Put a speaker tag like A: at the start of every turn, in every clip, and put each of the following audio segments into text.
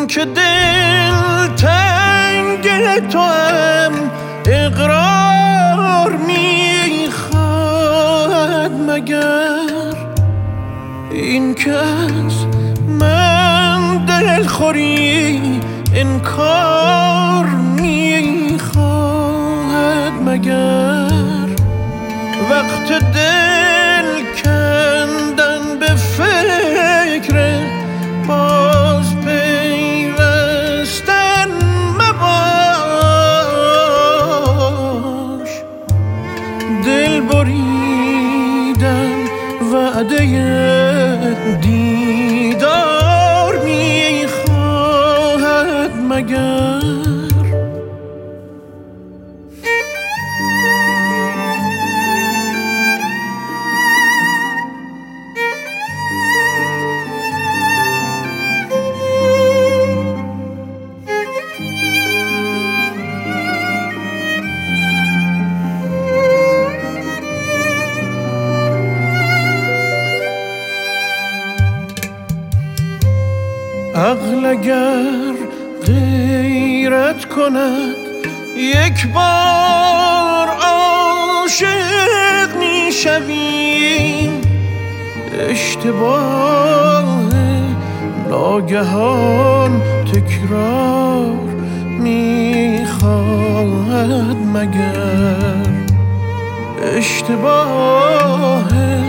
A: که دل تنگ تو هم اقرار میخواد مگر این که از من دلخوری انکار میخواد مگر وقت دل کندن به فکر باز پیوستن مباش دل بریدن وعده دیدار میخواهد مگر عقل اگر غیرت کند یک بار عاشق میشویم اشتباه ناگهان تکرار میخواهد مگر اشتباه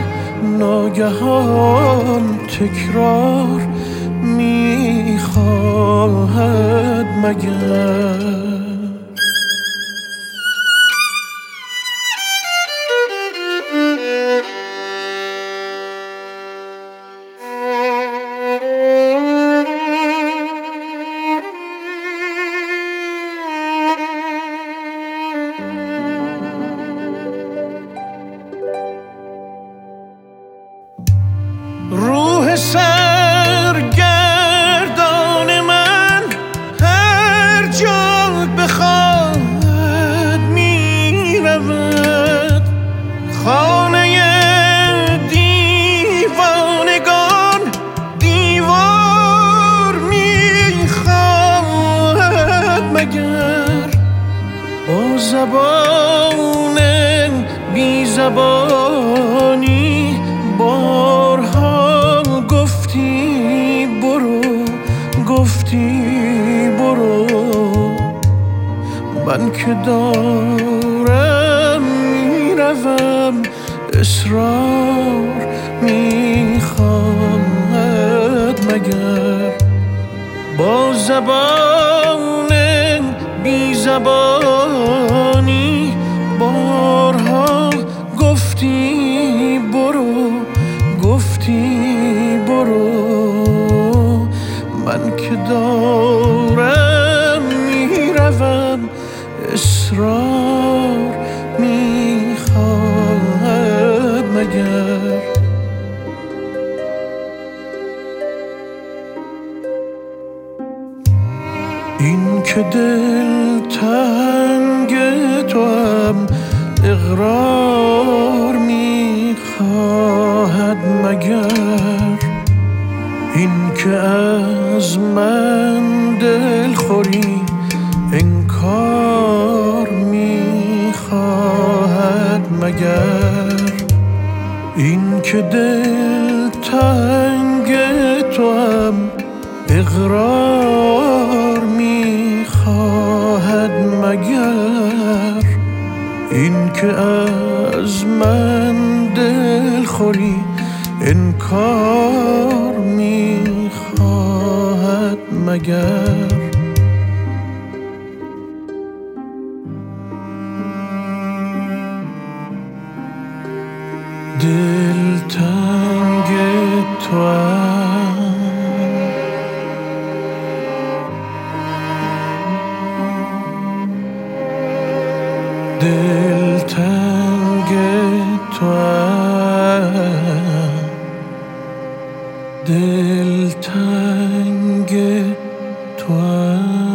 A: ناگهان تکرار میخواهد مگر روح سرگردان من هر جا بخواهد میرود خانه دیوانگان دیوار میخواهد مگر با زبان بی زبانی بارها گفتی برو من که دارم میروم اصرار میخواهد مگر با زبان بی زبانی بارها گفتی برو من که دارم میروم اصرار میخواهد مگر این که دل تنگ تو هم اقرار میخواهد مگر این که از من دلخوری انکار میخواهد مگر این که دل تنگ تو هم اقرار میخواهد مگر این که از من دلخوری انکار میخواهد مگر دل تنگ توام دل تنگ توام دل تنگ توام